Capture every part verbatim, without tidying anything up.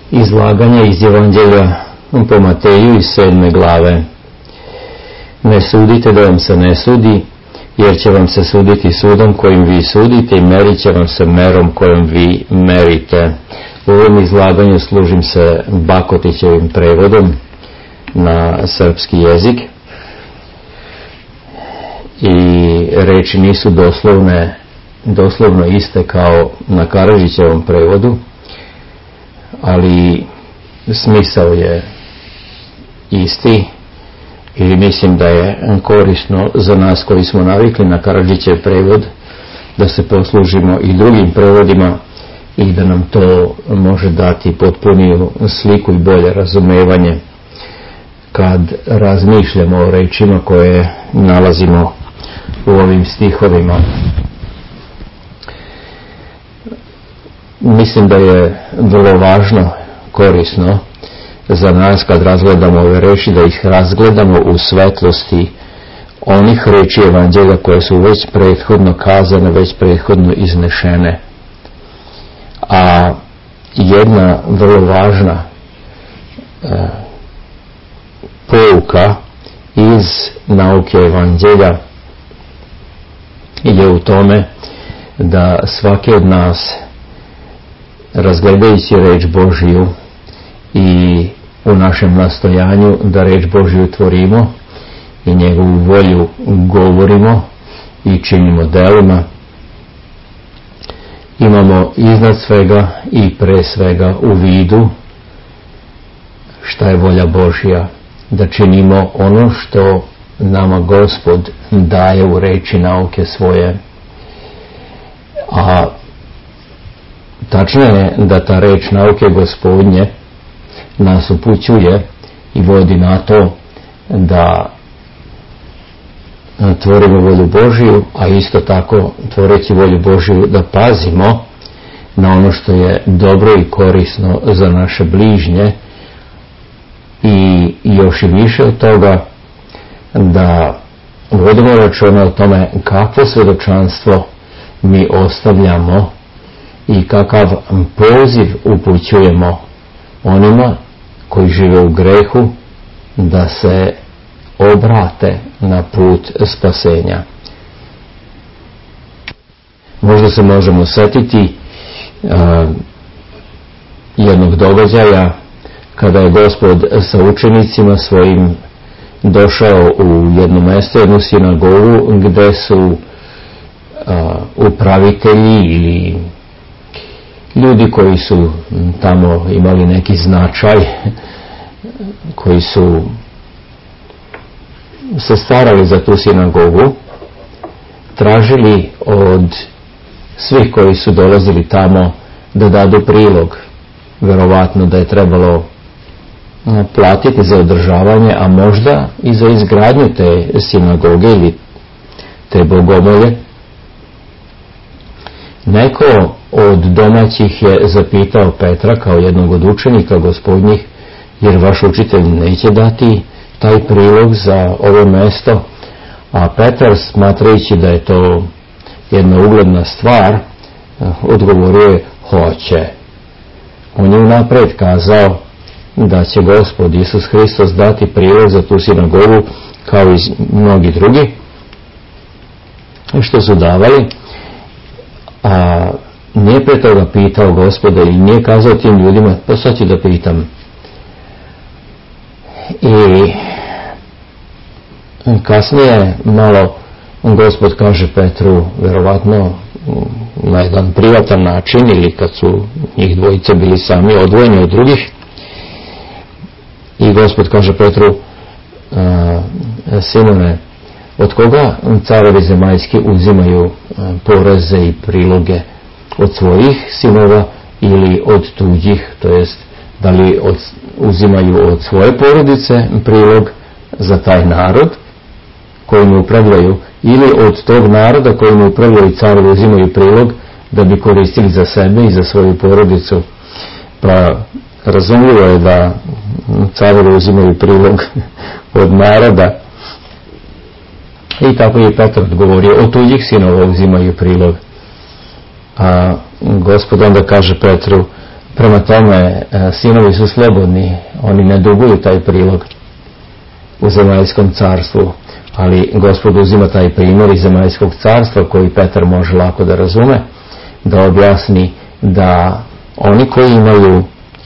Izlaganja iz Evanđelja po Mateju iz sedme glave. Ne sudite da vam se ne sudi, jer će vam se suditi sudom kojim vi sudite i merit će vam se merom kojom vi merite. U ovom izlaganju služim se Bakotićevim prevodom na srpski jezik i reči nisu doslovne, doslovno iste kao na Karadžićevom prevodu, ali smisao je isti i mislim da je korisno za nas koji smo navikli na Karadžićev prevod da se poslužimo i drugim prevodima i da nam to može dati potpuniju sliku i bolje razumevanje kad razmišljamo o rečima koje nalazimo u ovim stihovima. Mislim da je vrlo važno, korisno za nas kad razgledamo ove reči, da ih razgledamo u svetlosti onih reči Evanđelja koje su već prethodno kazane, već prethodno iznešene. A jedna vrlo važna e, pouka iz nauke Evanđelja je u tome da svaki od nas, razgledajući reč Božiju i u našem nastojanju da reč Božiju tvorimo i njegovu volju govorimo i činimo delima, imamo iznad svega i pre svega u vidu šta je volja Božja, da činimo ono što nama Gospod daje u reči nauke svoje. A tačno je da ta reč nauke Gospodnje nas upućuje i vodi na to da tvorimo volju Božiju, a isto tako tvoreći volju Božiju da pazimo na ono što je dobro i korisno za naše bližnje i još i više od toga da vodimo računa o tome kakvo svjedočanstvo mi ostavljamo i kakav poziv upućujemo onima koji žive u grehu da se obrate na put spasenja. Možda se možemo setiti uh, jednog događaja kada je Gospod sa učenicima svojim došao u jedno mjesto, jednu sinagogu gdje su uh, upravitelji ili ljudi koji su tamo imali neki značaj, koji su se starali za tu sinagogu, tražili od svih koji su dolazili tamo da dadu prilog. Verovatno da je trebalo platiti za održavanje, a možda i za izgradnju te sinagoge ili te bogomolje. Neko od domaćih je zapitao Petra kao jednog od učenika Gospodnjih, jer vaš učitelj neće dati taj prilog za ovo mjesto, a Petar, smatrajući da je to jedna ugledna stvar, odgovorio je hoće. On je unaprijed kazao da će Gospod Isus Hristos dati prilog za tu sinagogu kao i mnogi drugi što su davali, a nije pre toga pitao Gospoda i nije kazao tim ljudima pa sad ću da pitam. I kasnije malo Gospod kaže Petru, verovatno na jedan privatan način ili kad su njih dvojice bili sami odvojeni od drugih, i Gospod kaže Petru, Simone, od koga carevi zemaljski uzimaju poreze i priloge? Od svojih sinova ili od tuđih, to jest da li od, uzimaju od svoje porodice prilog za taj narod kojim upravljaju, ili od tog naroda kojim upravljaju carevi uzimaju prilog da bi koristili za sebe i za svoju porodicu. Pa razumljivo je da carevi uzimaju prilog od naroda. I tako je Petar odgovorio, od tuđih sinova uzimaju prilog. A Gospod onda kaže Petru, Prema tome, sinovi su slobodni, oni ne duguju taj prilog u zemaljskom carstvu, ali Gospod uzima taj primjer iz zemaljskog carstva koji Petar može lako da razume, da objasni da oni koji imaju,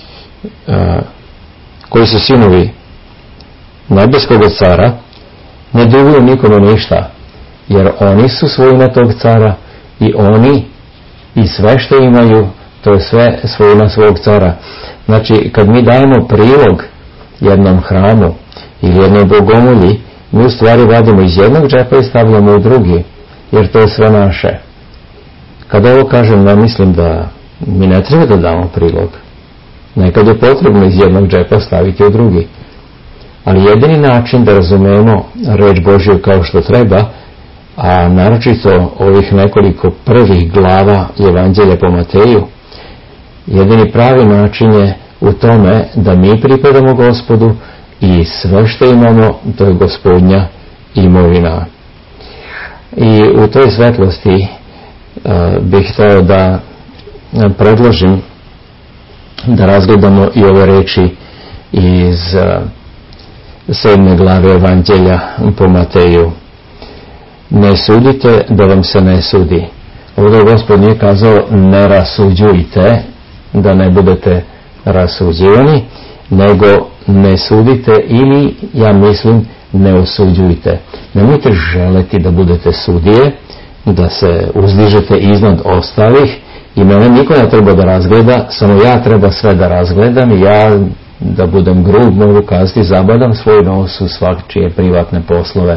koji su sinovi nebeskog cara, ne duguju nikome ništa, jer oni su svojina tog cara i oni i sve što imaju, to je sve svojina svog cara. Znači, kad mi dajemo prilog jednom hramu ili jednoj bogomolji, mi u stvari vadimo iz jednog džepa i stavljamo u drugi, jer to je sve naše. Kad ovo kažem, ne mislim da mi ne treba da damo prilog. Nekad je potrebno iz jednog džepa staviti u drugi. Ali jedini način da razumemo reč Božju kao što treba, a naročito ovih nekoliko prvih glava Evanđelja po Mateju, jedini pravi način je u tome da mi pripadamo Gospodu i sve što imamo, to je Gospodnja imovina. I u toj svetlosti uh, bih htio da predložim da razgledamo i ove reči iz uh, sedme glave Evanđelja po Mateju. Ne sudite da vam se ne sudi. Ovdje Gospod nije kazao ne rasuđujte da ne budete rasuđivani, nego ne sudite ili, ja mislim, ne osuđujte. Nemojte želeti da budete sudije, da se uzdižete iznad ostalih i mene niko ne treba da razgleda, samo ja treba sve da razgledam i ja da budem grub, mogu kazati, zabadam svoj nos u svakčije privatne poslove.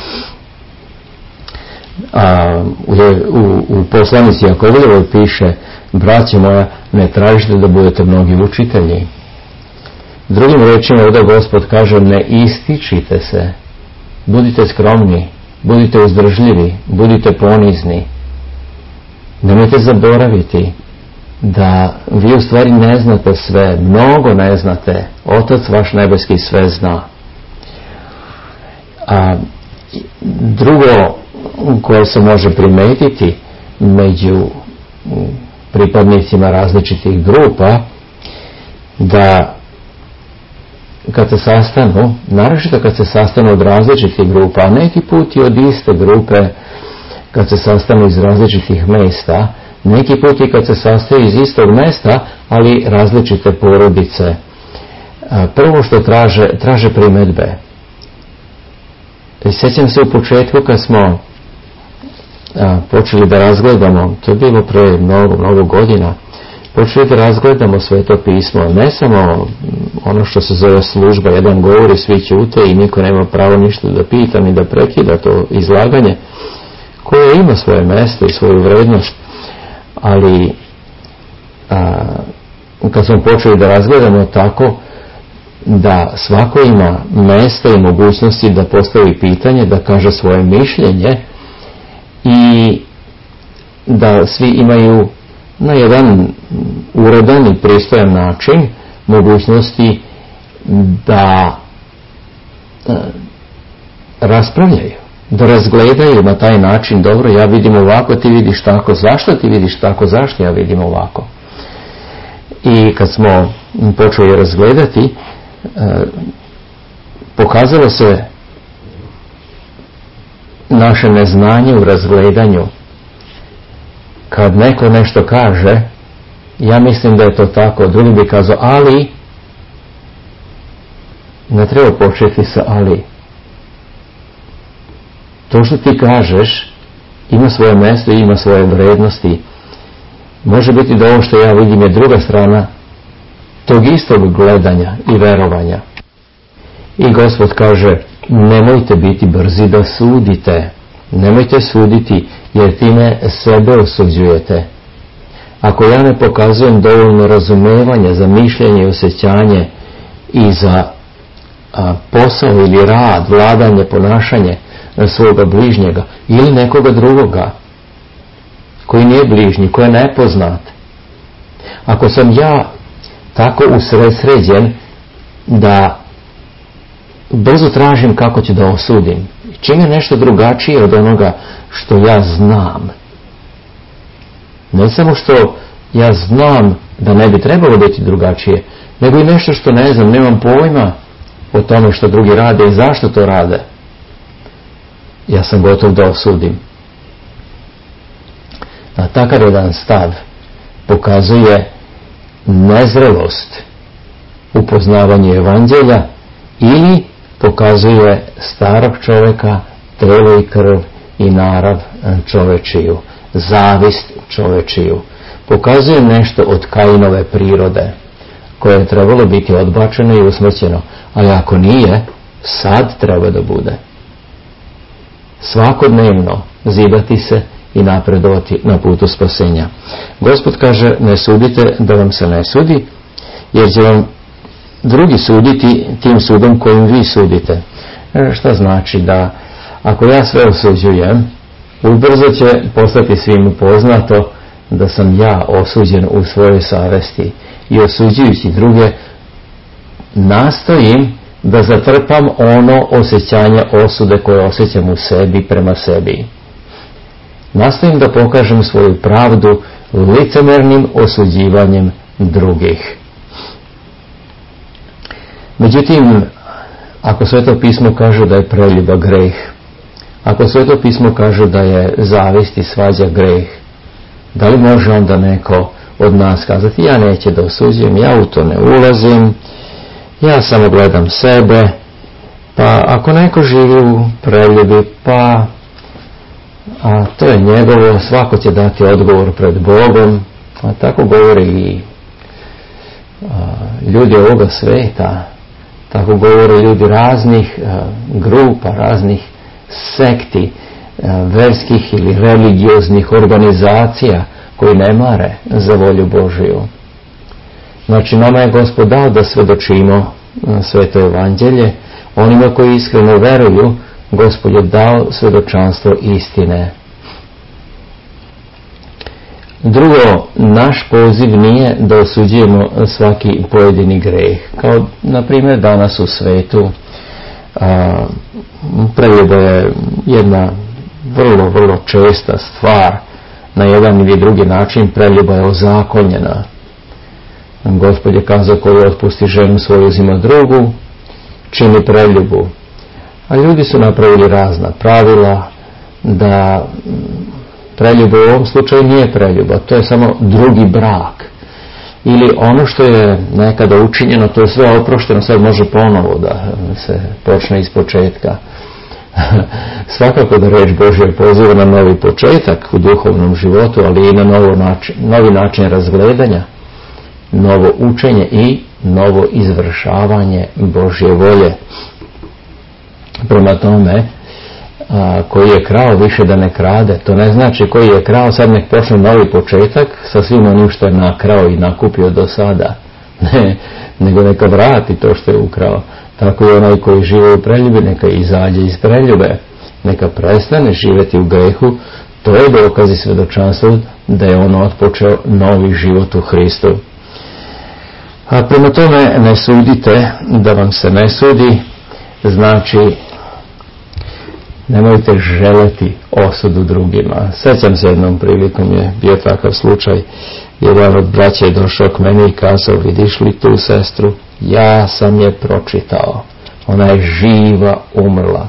A, u, u, u poslanici Jakovljevoj piše: braćo moja, ne tražite da budete mnogi učitelji. Drugim rečima ovdje Gospod kaže: ne ističite se, budite skromni, budite uzdržljivi, budite ponizni. Nemojte zaboraviti da vi u stvari ne znate sve, mnogo ne znate, Otac vaš nebeski sve zna. A drugo koje se može primetiti među pripadnicima različitih grupa, da kad se sastanu, naročito kad se sastanu od različitih grupa, a neki put i od iste grupe, kad se sastanu iz različitih mesta, neki put i kad se sastaju iz istog mesta, ali različite porodice. Prvo što traže, traže primedbe. Sjećam se u početku kad smo a, počeli da razgledamo, to je bilo pre mnogo, mnogo godina, počeli da razgledamo Sveto pismo, ne samo ono što se zove služba, jedan govori, svi ćute i niko nema pravo ništa da pita ni da prekida to izlaganje, koje ima svoje mjesto i svoju vrednost, ali a, kad smo počeli da razgledamo tako da svako ima mjesto i mogućnosti da postavi pitanje, da kaže svoje mišljenje i da svi imaju na jedan uredan i pristojan način mogućnosti da e, raspravljaju, da razgledaju na taj način: dobro, ja vidim ovako, ti vidiš tako, zašto ti vidiš tako, zašto ja vidim ovako. I kad smo počeli razgledati, e, pokazalo se naše neznanje u razgledanju. Kad neko nešto kaže, ja mislim da je to tako, drugi bi kazao ali, ne treba početi sa ali. To što ti kažeš ima svoje mjesto i ima svoje vrednosti. Može biti da ovo što ja vidim je druga strana tog istog gledanja i verovanja. I Gospod kaže: nemojte biti brzi da sudite. Nemojte suditi, jer time sebe osuđujete. Ako ja ne pokazujem dovoljno razumevanja za mišljenje i osjećanje i za a, posao ili rad, vladanje, ponašanje svoga bližnjega ili nekoga drugoga koji nije bližnji, koji je nepoznat, ako sam ja tako usredsređen da brzo tražim kako ću da osudim, čim je nešto drugačije od onoga što ja znam, ne samo što ja znam da ne bi trebalo biti drugačije, nego i nešto što ne znam, nemam pojma o tome što drugi rade i zašto to rade, ja sam gotov da osudim. A takav jedan stav pokazuje nezrelost u poznavanju evanđelja ili pokazuje starog čovjeka, telo i krv i narav čovečiju, zavist čovečiju. Pokazuje nešto od Kainove prirode koje je trebalo biti odbačeno i usmrćeno, ali ako nije, sad treba da bude. Svakodnevno zidati se i napredovati na putu spasenja. Gospod kaže, ne sudite da vam se ne sudi, jer će vam drugi suditi tim sudom kojim vi sudite. E, šta znači da ako ja sve osuđujem, ubrzo će postati svim poznato da sam ja osuđen u svojoj savesti i osuđujući druge nastojim da zatrpam ono osjećanje osude koje osjećam u sebi prema sebi. Nastojim da pokažem svoju pravdu licemernim osuđivanjem drugih. Međutim, ako Sveto pismo kaže da je preljuba greh, ako Sveto pismo kaže da je zavist i svađa greh, da li može onda neko od nas kazati, ja neću da osuđujem, ja u to ne ulazim, ja samo gledam sebe, pa ako neko živi u preljubi, pa a to je njegovo, svako će dati odgovor pred Bogom, a tako govori i a, ljudi ovoga sveta, tako govore ljudi raznih a, grupa, raznih sekti, a, verskih ili religioznih organizacija koji ne mare za volju Božiju. Znači, nama je Gospod dao da svedočimo Sveto evanđelje, onima koji iskreno veruju, Gospod je dao svedočanstvo istine. Drugo, naš poziv nije da osuđujemo svaki pojedini greh. Kao, na primjer, danas u svetu a, preljuba je jedna vrlo, vrlo česta stvar. Na jedan ili drugi način preljuba je ozakonjena. Gospod je kazao, koji otpusti ženu svoju uzima drugu, čini preljubu. A ljudi su napravili razna pravila da preljuba u ovom slučaju nije preljuba, to je samo drugi brak. Ili ono što je nekada učinjeno, to je sve oprošteno, sad može ponovo da se počne iz početka. Svakako da reč Božja poziva na novi početak u duhovnom životu, ali i na novo način, novi način razgledanja, novo učenje i novo izvršavanje Božje volje. Prema tome, a, koji je krao više da ne krade, to ne znači koji je krao sad nek počne novi početak sa svim onim što je nakrao i nakupio do sada. Ne, nego neka vrati to što je ukrao. Tako i onaj koji žive u preljubi, neka izađe iz preljube, neka prestane živjeti u grehu. To je dokaz i svedočanstvo da je on otpočeo novi život u Hristu. A prema tome, ne sudite da vam se ne sudi, znači nemojte želeti osudu drugima. Sjećam se, jednom prilikom je bio takav slučaj, jedan od braća je došao k meni i kazao, vidiš li tu sestru? Ja sam je pročitao. Ona je živa umrla.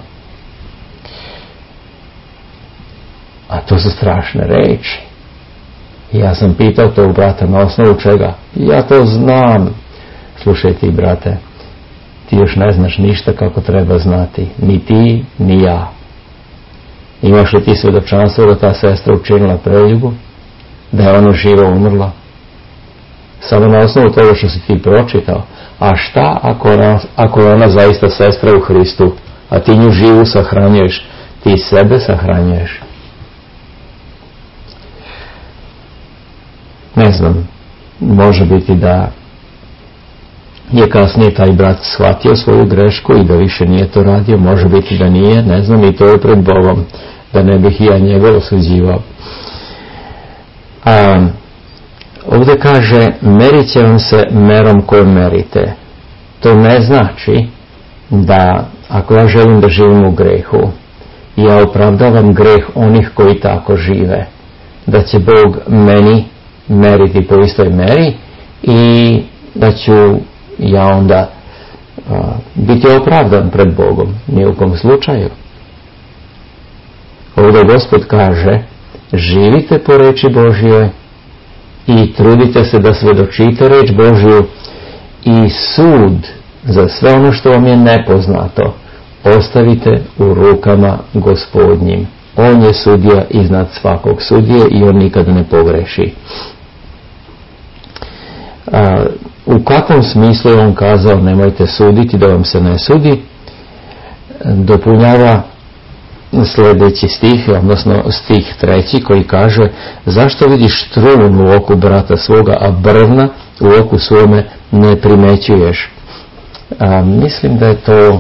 A to su strašne reči. Ja sam pitao tog brata, na osnovu čega? Ja to znam. Slušaj ti, brate, ti još ne znaš ništa kako treba znati. Ni ti, ni ja. Imaš li ti svedočanstvo da ta sestra učinila preljubu? Da je ona živa umrla? Samo na osnovu toga što si ti pročitao. A šta ako ona, ako je ona zaista sestra u Hristu, a ti nju živu sahranjuješ? Ti sebe sahranjuješ. Ne znam, može biti da je kasnije taj brat shvatio svoju grešku i da više nije to radio, može biti da nije, ne znam, i to je pred Bogom, da ne bih i ja njega osuđivao. A, ovdje kaže, merit će vam se merom kojom merite. To ne znači da ako ja želim da živim u grehu, ja opravdavam greh onih koji tako žive, da će Bog meni meriti po istoj meri i da ću ja onda a, biti opravdan pred Bogom. Ni u kom slučaju. Ovdje Gospod kaže, živite po reči Božjoj i trudite se da svedočite reč Božju i sud za sve ono što vam je nepoznato ostavite u rukama Gospodnjim. On je sudija iznad svakog sudije i on nikad ne pogreši. A, u kakvom smislu je on kazao nemojte suditi da vam se ne sudi? Dopunjava sljedeći stih, odnosno stih treći koji kaže, zašto vidiš trun u oku brata svoga, a brvna u oku svome ne primećuješ? A, mislim da je to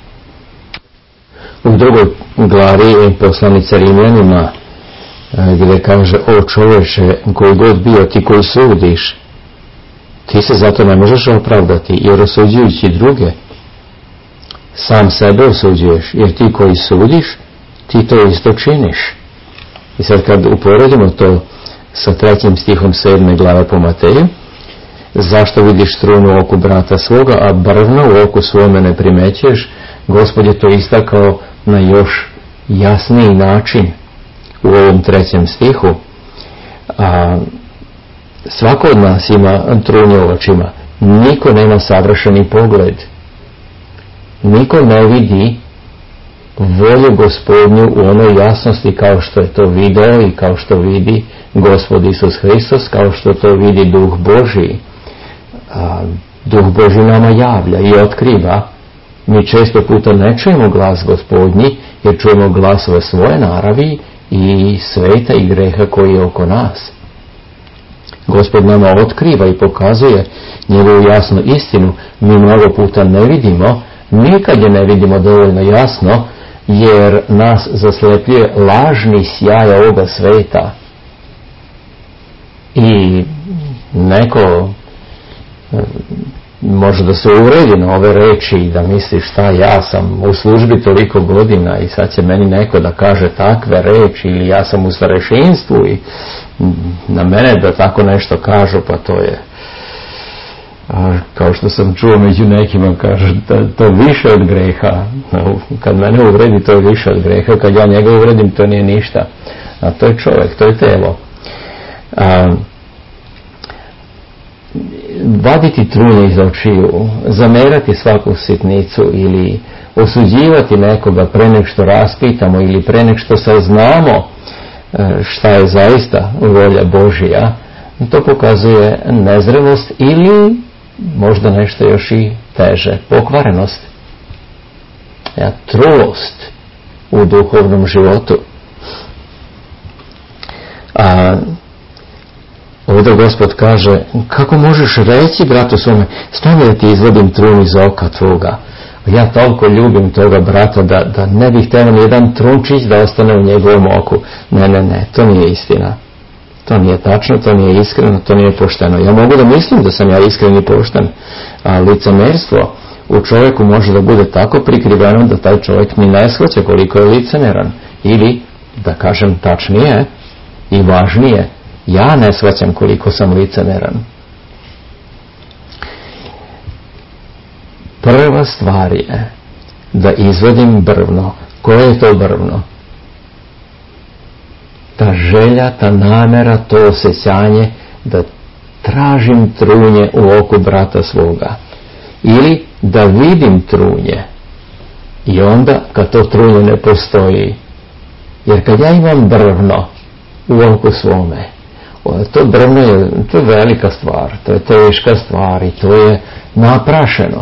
u drugoj glavi poslanice Rimljanima, gdje kaže, o čoveče, koji god bio ti koji sudiš, ti se zato ne možeš opravdati, jer osuđujući druge sam sebe osuđuješ, jer ti koji sudiš, ti to isto činiš. I sad kad uporedimo to sa trećim stihom sedme glave po Mateju, zašto vidiš trun u oku brata svoga, a brvno u oku svome ne primećuješ, Gospod je to istakao na još jasniji način u ovom trećem stihu. A, svako od nas ima trunje u očima. Niko nema savršeni pogled. Niko ne vidi volju Gospodnju u onoj jasnosti kao što je to video i kao što vidi Gospod Isus Hristos, kao što to vidi Duh Božji. A, Duh Božji nama javlja i otkriva. Mi često puta ne čujemo glas Gospodnji, jer čujemo glasove svoje naravi i sveta i greha koji je oko nas. Gospod nama otkriva i pokazuje njegovu jasnu istinu. Mi mnogo puta ne vidimo, nikad je ne vidimo dovoljno jasno, jer nas zaslepljuje lažni sjaj ovoga sveta. I neko može da se uvredi na ove reči i da misli šta ja sam u službi toliko godina i sad će meni neko da kaže takve reči, ili ja sam u starešinstvu i na mene da tako nešto kažu, pa to je, a, kao što sam čuo među nekima kaže da to više od greha. Kad mene uvredi to je više od greha, kad ja njega uvredim to nije ništa. A to je čovjek, to je telo. A, vaditi trunje iz očiju, zamerati svaku sitnicu ili osuđivati nekoga pre nek što raspitamo ili pre nek što saznamo šta je zaista volja Božja, to pokazuje nezrelost ili možda nešto još i teže, pokvarenost, ja, trulost u duhovnom životu. A ovdje Gospod kaže, kako možeš reći bratu svome, stani da ti izvodim trun iz oka tvoga. Ja toliko ljubim toga brata da, da ne bih htio ni jedan trunčić da ostane u njegovom oku. Ne, ne, ne, to nije istina. To nije tačno, to nije iskreno, to nije pošteno. Ja mogu da mislim da sam ja iskren i pošten, a licemerstvo u čovjeku može da bude tako prikriveno da taj čovjek ni ne shvaća koliko je licemeran. Ili, da kažem tačnije i važnije, ja ne shvaćam koliko sam licemeran. Prva stvar je da izvodim brvno. Koje je to brvno? Ta želja, ta namera, to osjećanje da tražim trunje u oku brata svoga. Ili da vidim trunje i onda kad to trunje ne postoji. Jer kad ja imam brvno u oku svome, to brvno je, to je velika stvar, to je teška stvar i to je naprašeno.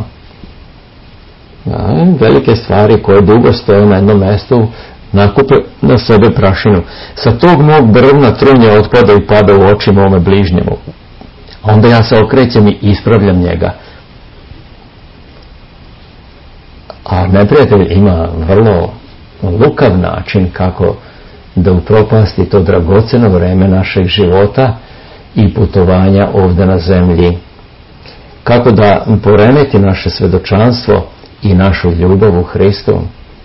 Ja, velike stvari koje dugo stoje na jednom mjestu nakupe na sebe prašinu. Sa tog mog brvna trunje otpada i pada u oči mome bližnjemu. Onda ja se okrećem i ispravljam njega. A neprijatelj ima vrlo lukav način kako da upropasti to dragoceno vreme našeg života i putovanja ovdje na zemlji. Kako da poremeti naše svedočanstvo i našu ljubav u Hristu.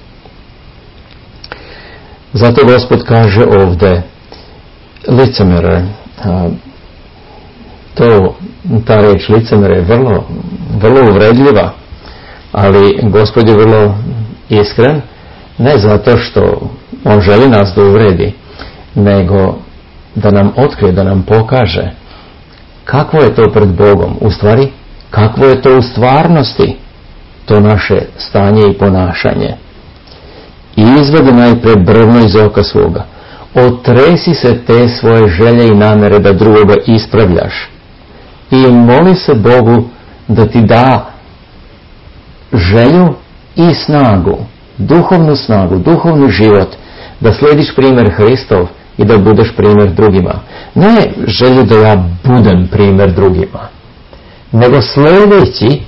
Zato Gospod kaže ovdje, licemere, to ta riječ licemjer je vrlo, vrlo uvredljiva, ali Gospod je vrlo iskren, ne zato što on želi nas da uvredi, nego da nam otkrije, da nam pokaže kakvo je to pred Bogom, u stvari kakvo je to u stvarnosti, to naše stanje i ponašanje. I izvedi najpre brvno iz oka svoga, otresi se te svoje želje i namere da drugoga ispravljaš i moli se Bogu da ti da želju i snagu, duhovnu snagu, duhovni život, da slijediš primjer Hristov i da budeš primjer drugima. Ne želju da ja budem primjer drugima, nego slijedeći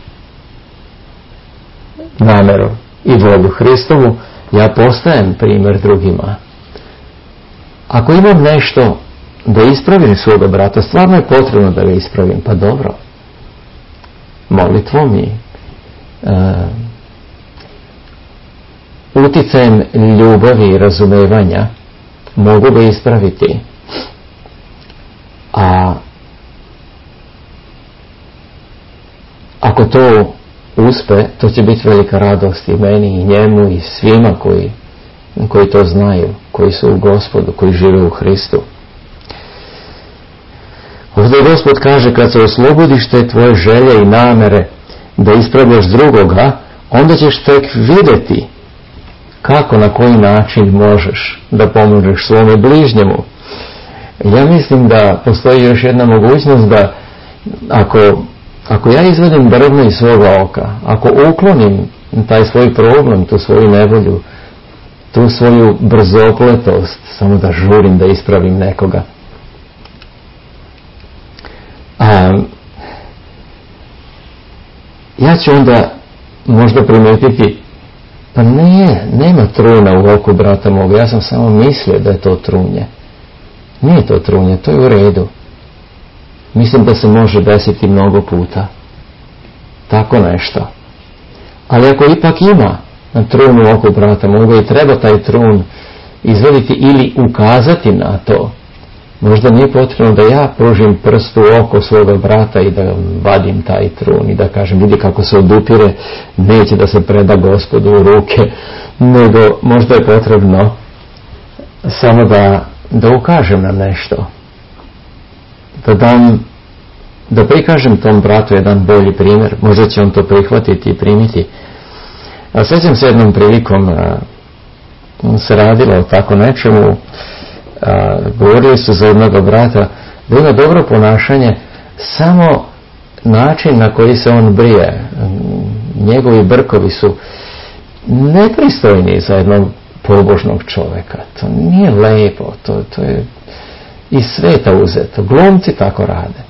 namjeru i volju Hristovu, ja postajem primjer drugima. Ako imam nešto da ispravim svoga brata, stvarno je potrebno da ga ispravim, pa dobro. Molitvom i uh, uticajem ljubavi i razumevanja mogu ga ispraviti. A ako to uspe, to će biti velika radost i meni i njemu i svima koji, koji to znaju, koji su u Gospodu, koji žive u Hristu. Ovdje Gospod kaže, kad se oslobodiš te tvoje želje i namere da ispravljaš drugoga, onda ćeš tek vidjeti kako, na koji način možeš da pomožeš svome bližnjemu. Ja mislim da postoji još jedna mogućnost da ako, ako ja izvedim brvno iz svoga oka, ako uklonim taj svoj problem, tu svoju nevolju, tu svoju brzopletost, samo da žurim da ispravim nekoga, a, ja ću onda možda primijetiti, pa ne, nema truna u oku brata moga, ja sam samo mislio da je to trunje. Nije to trunje, to je u redu. Mislim da se može desiti mnogo puta. Tako nešto. Ali ako ipak ima trun u oku brata moga i treba taj trun izvaditi ili ukazati na to, možda nije potrebno da ja pružim prst u oko svoga brata i da vadim taj trun i da kažem, vidi kako se odupire, neće da se preda Gospodu u ruke, nego možda je potrebno samo da, da ukažem na nešto. Da dam, da prikažem tom bratu jedan bolji primjer, možda će on to prihvatiti i primiti. A sjećam se jednom prilikom, a, se radilo o tako nečemu, a, govorili su za jednog brata da ima dobro ponašanje, samo način na koji se on brije, njegovi brkovi su nepristojni za jednog pobožnog čovjeka. To nije lepo, to, to je iz sveta uzeto. Glumci tako rade.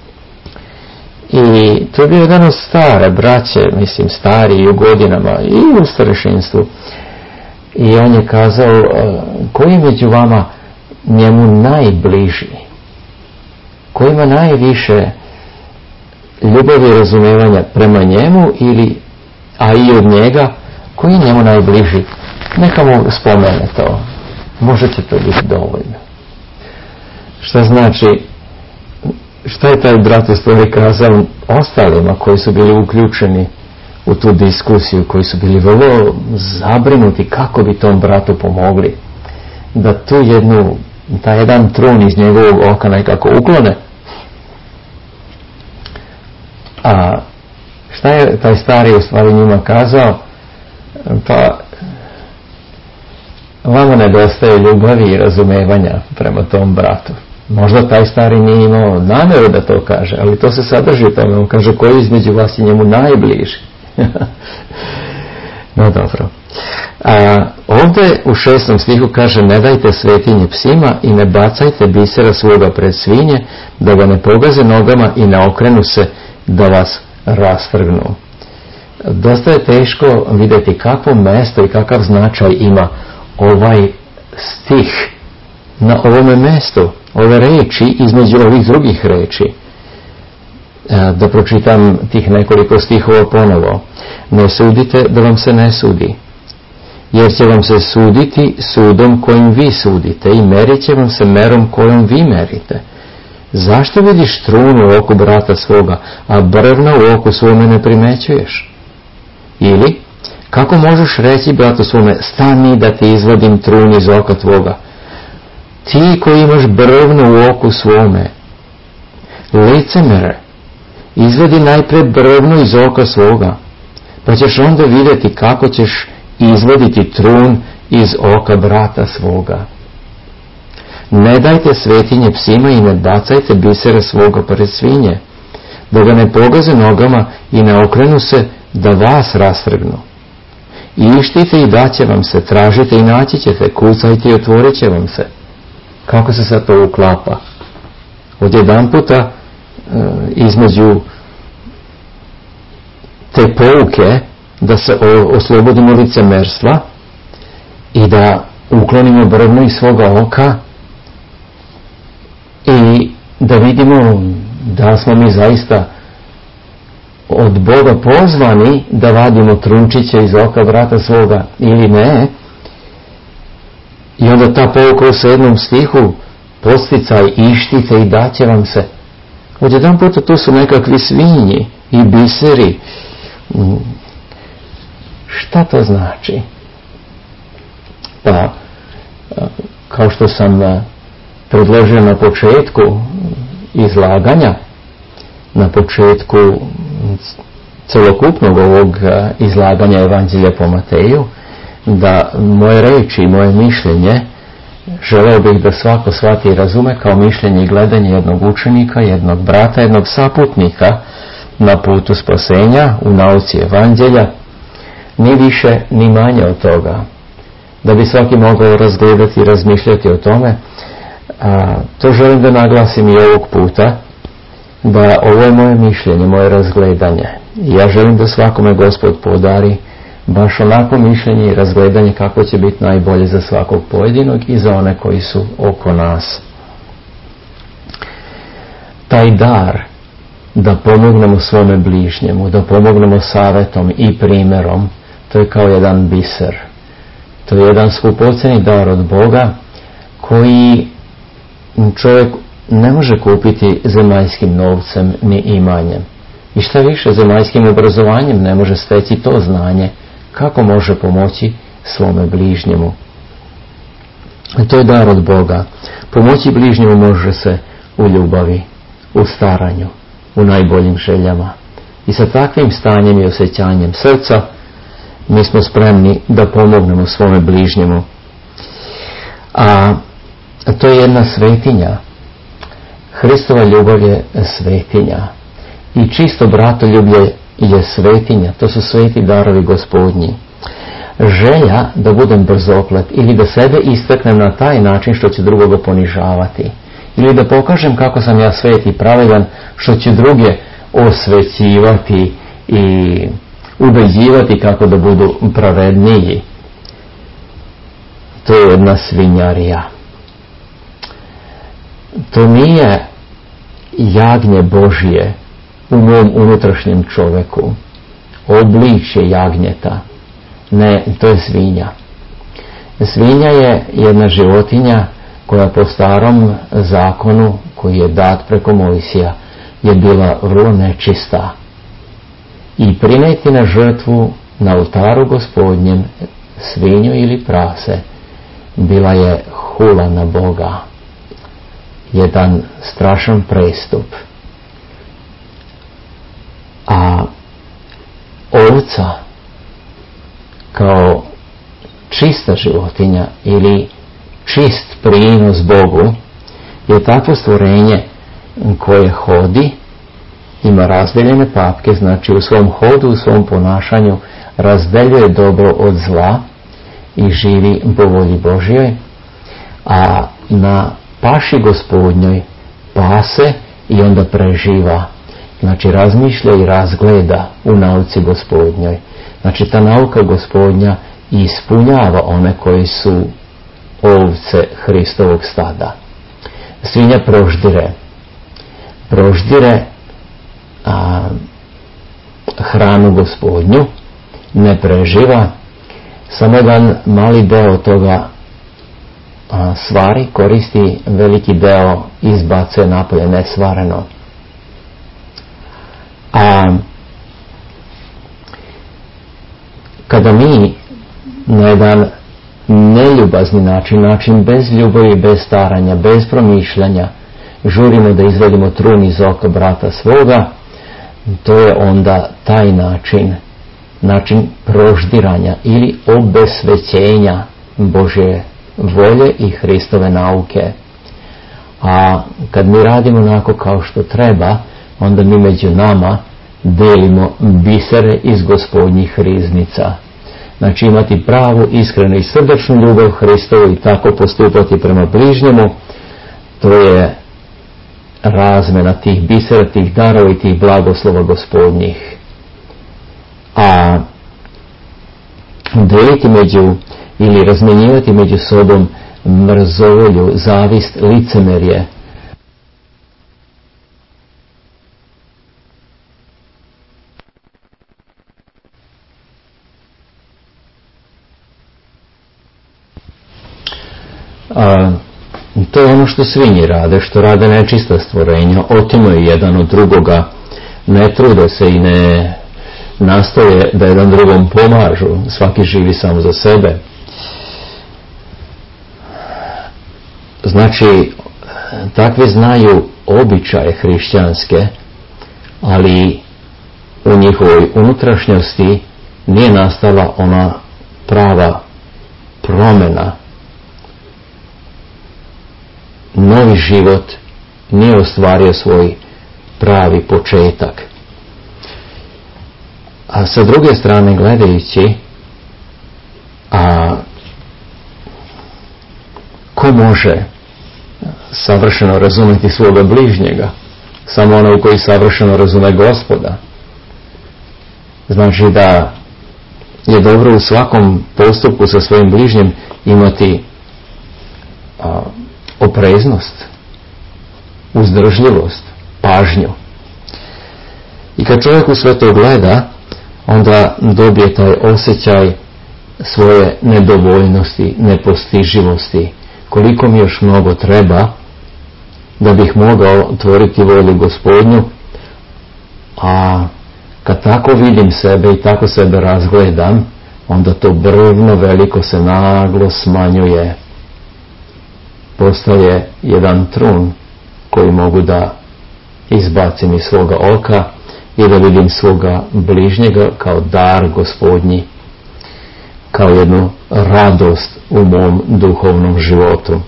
I to je bio jedan od stare braće, mislim stariji u godinama i u starešinstvu. I on je kazao, koji je među vama njemu najbliži? Koji ima najviše ljubavi i razumevanja prema njemu, ili, a i od njega, koji je njemu najbliži? Neka mu spomene to. Možda će to biti dovoljno. Šta znači, šta je taj brat u stvari kazao ostalima koji su bili uključeni u tu diskusiju, koji su bili vrlo zabrinuti kako bi tom bratu pomogli da tu jednu, taj jedan trun iz njegovog oka nekako uklone. A šta je taj stari u stvari njima kazao? Pa vama nedostaje ljubavi i razumevanja prema tom bratu. Možda taj stari nije imao namjeru da to kaže, ali to se sadrži u tome. On kaže, koji između vas je njemu najbliži? No dobro. A, ovdje u šestom stihu kaže, ne dajte svetinje psima i ne bacajte bisera svoga pred svinje, da ga ne pogaze nogama i ne okrenu se da vas rasvrgnu. Dosta je teško vidjeti kakvo mjesto i kakav značaj ima ovaj stih na ovome mjestu, ove reči između ovih drugih reči. Da pročitam tih nekoliko stihova ponovo. Ne sudite da vam se ne sudi, jer će vam se suditi sudom kojim vi sudite i merit će vam se merom kojom vi merite. Zašto vidiš trunu u oku brata svoga, a brvno u oku svome ne primećuješ? Ili, kako možeš reći bratu svome, stani da ti izvadim trun iz oka tvoga? Ti koji imaš brvno u oku svome, licemere, izvadi najpre brvno iz oka svoga, pa ćeš onda vidjeti kako ćeš izvaditi trun iz oka brata svoga. Ne dajte svetinje psima i ne bacajte bisera svoga pred svinje, da ga ne pogaze nogama i ne okrenu se da vas rastrgnu. Ištite i daće vam se, tražite i naći ćete, kucajte i otvorit će vam se. Kako se sad to uklapa? Odjedan puta između te pouke da se oslobodimo licemerstva i da uklonimo brvno iz svoga oka i da vidimo da smo mi zaista od Boga pozvani da vadimo trunčiće iz oka brata svoga ili ne. I onda ta pouka u sedmom stihu, posticaj, ištite i daće vam se. Odjedan puta tu su nekakvi svinji i biseri. Šta to znači? Pa, kao što sam predložio na početku izlaganja, na početku celokupnog ovog izlaganja Evanđelja po Mateju, da moje reči i moje mišljenje želeo bih da svako shvati i razume kao mišljenje i gledanje jednog učenika, jednog brata, jednog saputnika na putu spasenja u nauci Evanđelja, ni više ni manje od toga. Da bi svaki mogao razgledati i razmišljati o tome, a, to želim da naglasim i ovog puta, da ovo je moje mišljenje, moje razgledanje. I ja želim da svakome Gospod podari baš onako mišljenje i razgledanje kako će biti najbolje za svakog pojedinog i za one koji su oko nas. Taj dar da pomognemo svome bližnjemu, da pomognemo savjetom i primjerom, to je kao jedan biser. To je jedan skupocjeni dar od Boga koji čovjek ne može kupiti zemaljskim novcem ni imanjem. I šta više, zemaljskim obrazovanjem ne može steći to znanje kako može pomoći svome bližnjemu. To je dar od Boga. Pomoći bližnjemu može se u ljubavi, u staranju, u najboljim željama. I sa takvim stanjem i osjećanjem srca mi smo spremni da pomognemo svome bližnjemu. A to je jedna svetinja. Hristova ljubav je svetinja. I čisto bratoljublje je svetinja. To su sveti darovi Gospodnji. Želja da budem brzoplet ili da sebe istaknem na taj način što ću drugoga ponižavati. Ili da pokažem kako sam ja svet i pravedan što ću druge osvećivati i ubeđivati kako da budu pravedniji. To je jedna svinjarija. To nije jagnje Božije u mom unutrašnjem čoveku. Obličje jagnjeta. Ne, to je svinja. Svinja je jedna životinja koja po starom zakonu koji je dat preko Mojsija je bila vrlo nečista. I prineti na žrtvu na oltaru Gospodnjem svinju ili prase bila je hula na Boga. Jedan strašan prestup. A ovca kao čista životinja ili čist prinos Bogu je takvo stvorenje koje hodi, ima razdeljene papke, znači u svom hodu, u svom ponašanju razdeljuje dobro od zla i živi po volji Božjoj, a na paši Gospodnjoj pase i onda preživa. Znači razmišlja i razgleda u nauci Gospodnjoj. Znači ta nauka Gospodnja ispunjava one koji su ovce Hristovog stada. Svinja proždire. Proždire a, hranu Gospodnju, ne preživa, samo jedan mali deo toga stvari koristi, veliki deo izbace napolje nesvareno. A kada mi na jedan neljubazni način, način bez ljubavi, bez staranja, bez promišljanja, žurimo da izvedimo trun iz oka brata svoga, to je onda taj način, način proždiranja ili obesvećenja Božje volje i Hristove nauke. A kad mi radimo onako kao što treba, onda mi među nama delimo bisere iz Gospodnjih riznica. Znači imati pravu, iskrenu i srdečnu ljubav Hristovu i tako postupati prema bližnjemu, to je razmena tih bisera, tih darova i tih blagoslova Gospodnjih. A deliti među ili razmenjivati među sobom mrzovolju, zavist, licemerje, A, to je ono što svinji rade, što rade nečista stvorenja, otimaju jedan od drugoga, ne trude se i ne nastoje da jedan drugom pomažu, svaki živi samo za sebe. Znači, takvi znaju običaje hrišćanske, ali u njihovoj unutrašnjosti nije nastala ona prava promjena. Novi život nije ostvario svoj pravi početak. A sa druge strane gledajući, a ko može savršeno razumjeti svoga bližnjega? Samo onaj koji savršeno razume Gospoda. Znači da je dobro u svakom postupku sa svojim bližnjim imati a, opreznost, uzdržljivost, pažnju. I kad čovjek u sve to gleda, onda dobije taj osjećaj svoje nedovoljnosti, nepostiživosti. Koliko mi još mnogo treba da bih mogao tvoriti volju Gospodnju, a kad tako vidim sebe i tako sebe razgledam, onda to brvno veliko se naglo smanjuje. Postaje jedan trun koji mogu da izbacim iz svoga oka i da vidim svoga bližnjega kao dar Gospodnji, kao jednu radost u mom duhovnom životu.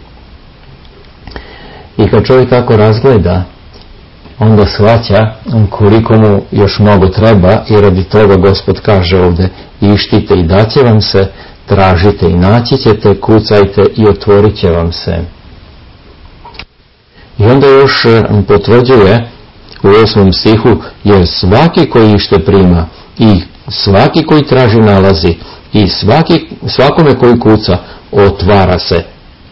I kad čovjek tako razgleda, onda shvaća koliko mu još mnogo treba i radi toga Gospod kaže ovdje: ištite i daće vam se, tražite i naći ćete, kucajte i otvorit će vam se. I onda još potvrđuje u osmom stihu: jer svaki koji ište prima i svaki koji traži nalazi i svaki, svakome koji kuca otvara se.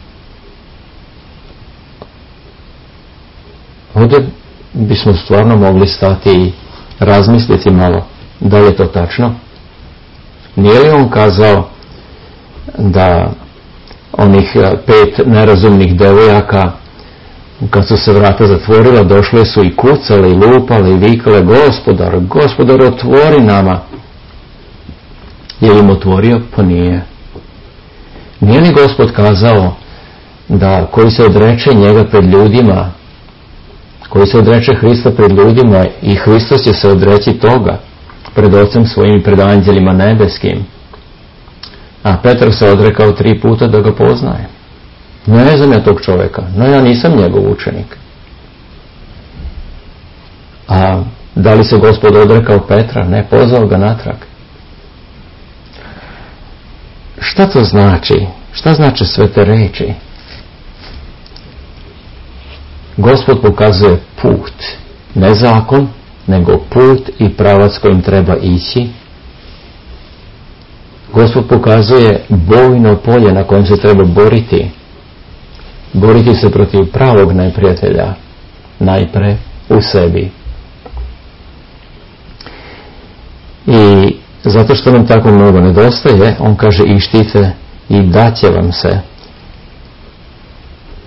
Ovdje bismo stvarno mogli stati i razmisliti malo da li je to tačno. Nije li on kazao da onih pet nerazumnih devojaka, kad su se vrata zatvorila, došle su i kucale i lupale i vikale: Gospodar, Gospodar, otvori nama. Je li im otvorio? Pa nije. Nije li Gospod kazao da koji se odreče njega pred ljudima, koji se odreče Hrista pred ljudima, i Hristos će se odreći toga pred Ocem svojim i pred anđelima nebeskim? A Petar se odrekao tri puta da ga poznaje. Ne znam ja tog čovjeka, no ja nisam njegov učenik. A da li se Gospod odrekao Petra? Ne, pozvao ga natrag. Šta to znači? Šta znači sve te reči? Gospod pokazuje put, ne zakon, nego put i pravac kojim treba ići. Gospod pokazuje bojno polje na kojem se treba boriti. Boriti se protiv pravog neprijatelja, najpre u sebi. I zato što nam tako mnogo nedostaje, on kaže: ištite i daće vam se.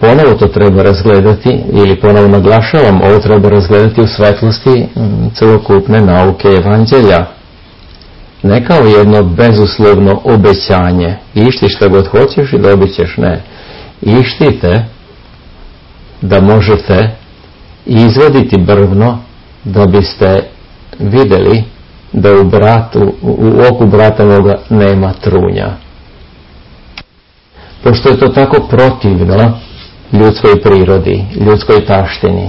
ponovo to treba razgledati, ili ponovo naglašavam, ovo treba razgledati u svetlosti celokupne nauke evanđelja. Ne kao jedno bezuslovno obećanje, išti šta god hoćeš i dobit ćeš, ne. Ištite da možete izvaditi brvno da biste vidjeli da u, bratu, u oku brata moga nema trunja. Pošto je to tako protivno ljudskoj prirodi, ljudskoj taštini,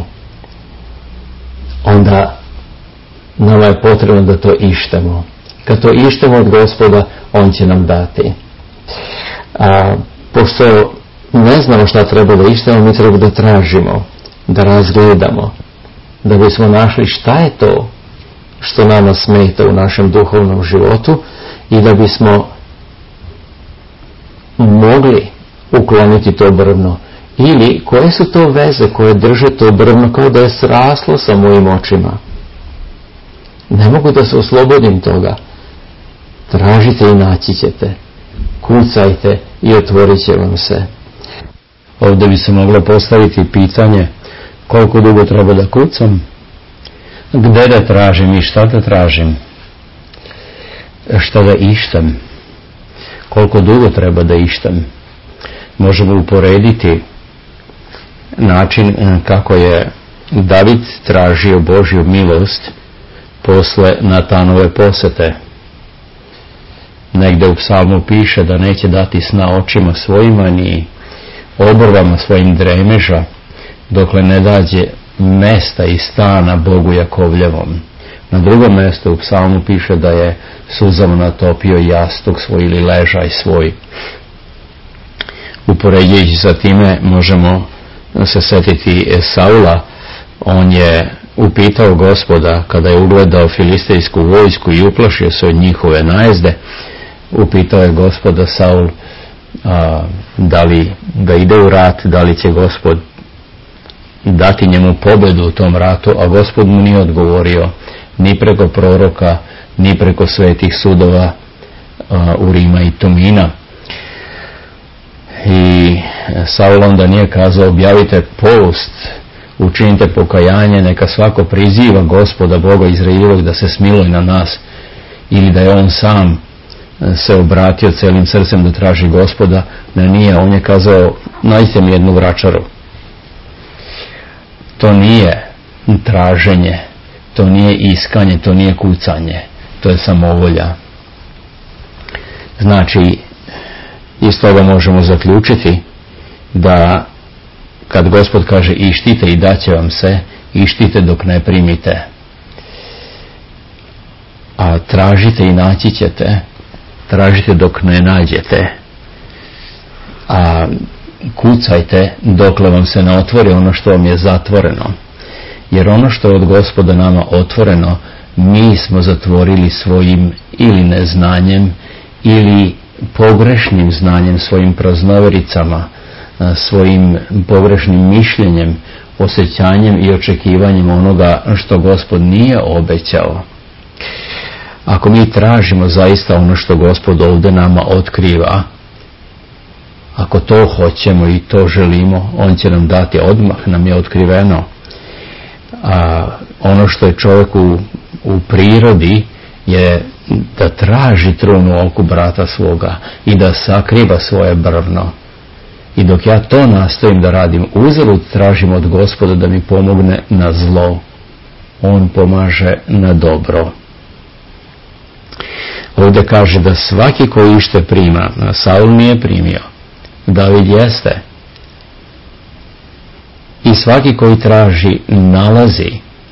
onda nama je potrebno da to ištemo. Kad to ištemo od Gospoda, on će nam dati. A, pošto ne znamo šta treba da ištemo, mi treba da tražimo, da razgledamo, da bismo našli šta je to što nama smeta u našem duhovnom životu i da bismo mogli ukloniti to brvno. Ili koje su to veze koje drže to brvno kao da je sraslo sa mojim očima. Ne mogu da se oslobodim toga. Tražite i naći ćete. Kucajte i otvorit će vam se. Ovdje bi se moglo postaviti pitanje koliko dugo treba da kucam, gde da tražim i šta da tražim, šta da ištem, koliko dugo treba da ištem. Možemo uporediti način kako je David tražio Božju milost posle Natanove posete. Negde u psalmu piše da neće dati sna očima svojima ni obrvama svojim dremeža dokle ne dađe mesta i stana Bogu Jakovljevom. Na drugom mjestu u psalmu piše da je suzama natopio jastuk svoj ili ležaj svoj. Upoređujući sa time možemo se setiti Saula. On je upitao Gospoda kada je ugledao filistejsku vojsku i uplašio se od njihove najezde. Upitao je Gospoda Saul a, da li da ide u rat, da li će Gospod dati njemu pobedu u tom ratu, a Gospod mu nije odgovorio ni preko proroka, ni preko svetih sudova a, Urima i Tumina. I Saul onda nije kazao objavite post, učinite pokajanje, neka svako priziva Gospoda Boga Izraelovog da se smiluje na nas, ili da je on sam se obratio celim srcem da traži Gospoda. Ne, nije, on je kazao nađite mi jednu vračaru. To nije traženje, to nije iskanje, to nije kucanje, to je samovolja. Znači, iz toga možemo zaključiti da kad Gospod kaže ištite i daće vam se, ištite dok ne primite. A tražite i naći ćete, tražite dok ne nađete. A kucajte dokle vam se ne otvori ono što vam je zatvoreno. Jer ono što je od Gospoda nama otvoreno, mi smo zatvorili svojim ili neznanjem, ili pogrešnim znanjem, svojim praznovericama, svojim pogrešnim mišljenjem, osjećanjem i očekivanjem onoga što Gospod nije obećao. Ako mi tražimo zaista ono što Gospod ovdje nama otkriva, ako to hoćemo i to želimo, on će nam dati, odmah nam je otkriveno. A ono što je čovjeku u prirodi je da traži trun u oku brata svoga i da sakriva svoje brvno. I dok ja to nastojim da radim, uzalud tražim od Gospoda da mi pomogne na zlo. On pomaže na dobro. Ovdje kaže da svaki koji ište prima, Saul nije primio, David jeste. I svaki koji traži nalazi,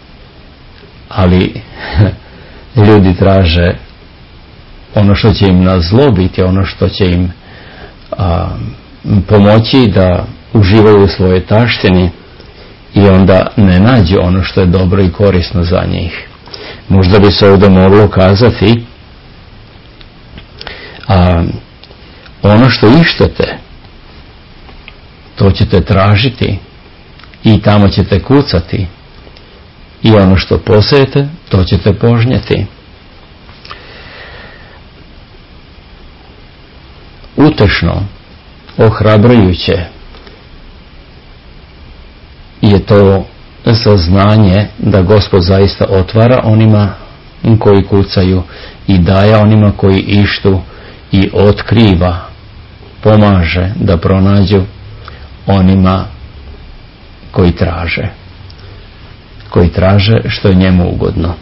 ali ljudi traže ono što će im na zlo biti, ono što će im a, pomoći da uživaju u svojoj taštini i onda ne nađu ono što je dobro i korisno za njih. Možda bi se ovdje moglo kazati a, ono što ištete, to ćete tražiti i tamo ćete kucati, i ono što posejete, to ćete požnjeti. Utešno, ohrabrujuće je to saznanje da Gospod zaista otvara onima koji kucaju i daje onima koji ištu i otkriva, pomaže da pronađu onima koji traže koji traže što je njemu ugodno.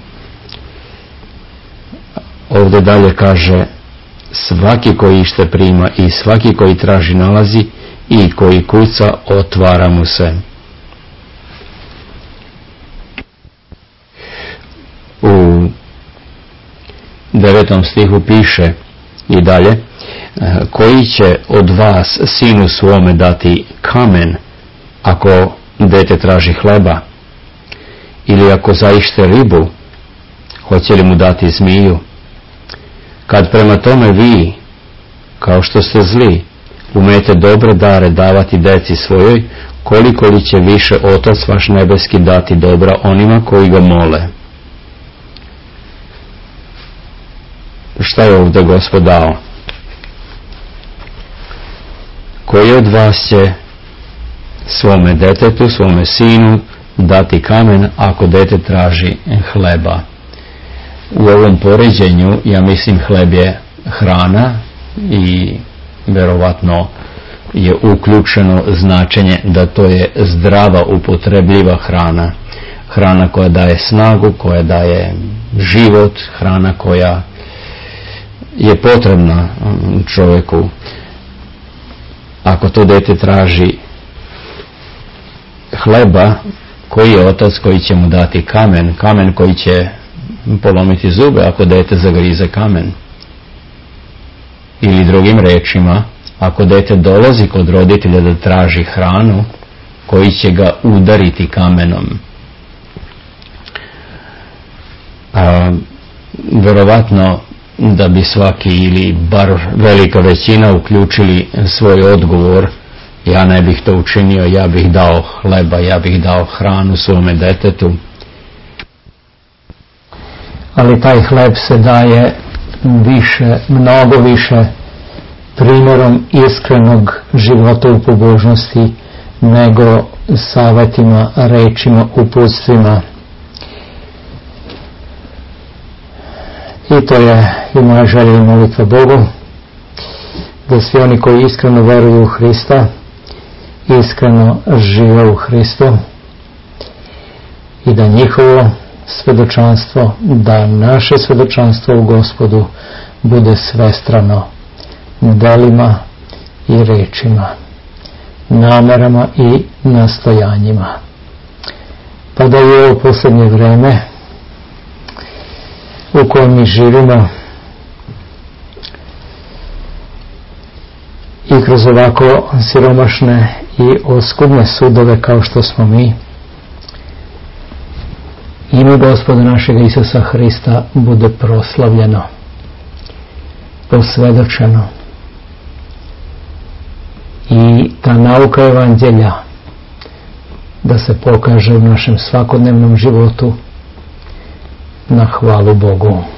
Ovdje dalje kaže: svaki koji ište prima i svaki koji traži nalazi i koji kuca otvara mu se. U devetom stihu piše i dalje: koji će od vas sinu svome dati kamen ako dete traži hleba, ili ako zaište ribu, hoće li mu dati zmiju? Kad prema tome vi, kao što ste zli, umete dobre dare davati deci svojoj, koliko li će više Otac vaš nebeski dati dobra onima koji ga mole. Šta je ovdje Gospod dao? Koji od vas će svome detetu, svome sinu dati kamen ako dete traži hleba? U ovom poređenju, ja mislim, hleb je hrana i verovatno je uključeno značenje da to je zdrava, upotrebljiva hrana. Hrana koja daje snagu, koja daje život, hrana koja je potrebna čovjeku. Ako to dete traži hleba, koji je otac koji će mu dati kamen? Kamen koji će polomiti zube ako dete zagrize kamen. Ili drugim rečima, ako dete dolazi kod roditelja da traži hranu, koji će ga udariti kamenom. A, verovatno da bi svaki ili bar velika većina uključili svoj odgovor: ja ne bih to učinio, ja bih dao hleba, ja bih dao hranu svome detetu. Ali taj hleb se daje više, mnogo više primjerom iskrenog života u pobožnosti nego savjetima, rečima, uputstvima. I to je i moja želja i molitva Bogu, da svi oni koji iskreno veruju u Hrista, iskreno žive u Hristu i da njihovo svedočanstvo, da naše svedočanstvo u Gospodu bude svestrano delima i rečima, namerama i nastojanjima. Pa da je ovo posljednje vreme u kojem mi živimo i kroz ovako siromašne i oskudne sudove kao što smo mi, ime Gospoda našega Isusa Hrista bude proslavljeno, posvedočeno i ta nauka evanđelja da se pokaže u našem svakodnevnom životu na hvalu Bogu.